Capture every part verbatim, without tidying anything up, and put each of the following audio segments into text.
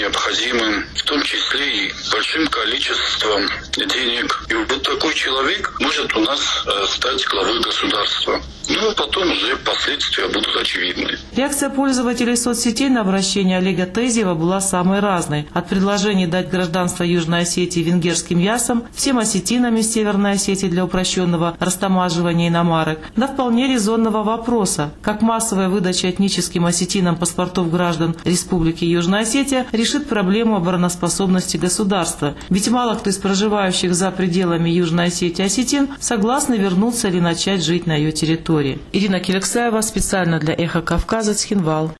необходимым, в том числе и большим количеством денег. И вот такой человек может у нас стать главой государства. Ну, а потом уже последствия будут очевидны. Реакция пользователей соцсетей на обращение Олега Тезиева была самой разной. От предложений дать гражданство Южной Осетии венгерским ясам, всем осетинам из Северной Осетии для упрощенного растамаживания иномарок, до вполне резонного вопроса, как массовая выдача этническим осетинам паспортов граждан Республики Южная Осетия решит проблему обороноспособности государства. Ведь мало кто из проживающих за пределами Южной Осетии осетин согласны вернуться или начать жить на ее территории. Ирина Келексаева специально для «Эхо Кавказа», Цхинвал.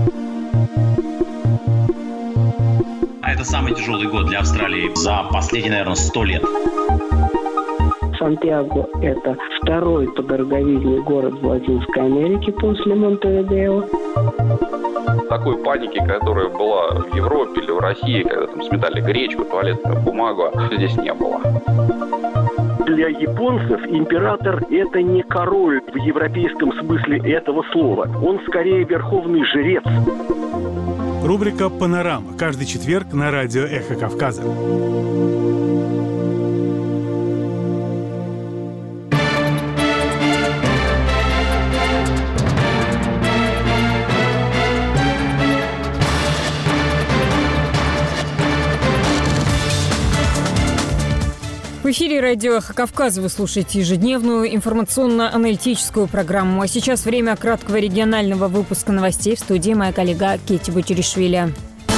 Это самый тяжелый год для Австралии за последние, наверное, сто лет. Сантьяго – это второй по дороговизне город в Латинской Америке после Монтевидео. Такой паники, которая была в Европе или в России, когда там сметали гречку, туалетную бумагу, здесь не было. Для японцев император – это не король в европейском смысле этого слова. Он скорее верховный жрец. Рубрика «Панорама». Каждый четверг на радио «Эхо Кавказа». В эфире радио «Эхо Кавказа» вы слушаете ежедневную информационно-аналитическую программу. А сейчас время краткого регионального выпуска новостей. В студии моя коллега Кетти Бутиришвили.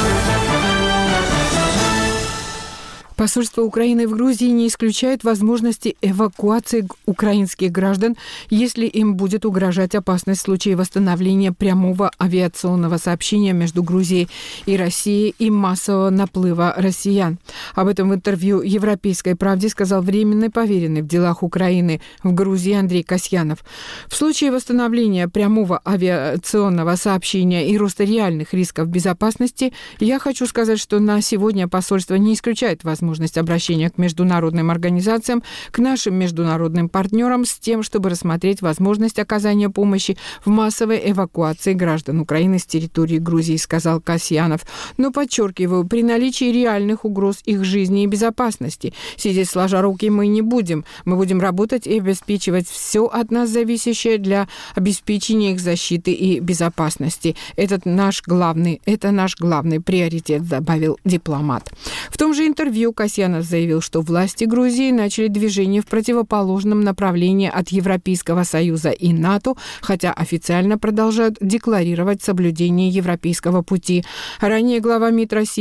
Посольство Украины в Грузии не исключает возможности эвакуации украинских граждан, если им будет угрожать опасность в случае восстановления прямого авиационного сообщения между Грузией и Россией и массового наплыва россиян. Об этом в интервью «Европейской правде» сказал временный поверенный в делах Украины в Грузии Андрей Касьянов. В случае восстановления прямого авиационного сообщения и роста реальных рисков безопасности, я хочу сказать, что на сегодня посольство не исключает возможность обращения к международным организациям, к нашим международным партнерам с тем, чтобы рассмотреть возможность оказания помощи в массовой эвакуации граждан Украины с территории Грузии, сказал Касьянов. Но, подчеркиваю, при наличии реальных угроз их жизни и безопасности. Сидеть сложа руки мы не будем. Мы будем работать и обеспечивать все от нас зависящее для обеспечения их защиты и безопасности. Это наш главный, это наш главный приоритет, добавил дипломат. В том же интервью Касьянов заявил, что власти Грузии начали движение в противоположном направлении от Европейского Союза и НАТО, хотя официально продолжают декларировать соблюдение европейского пути. Ранее глава МИД России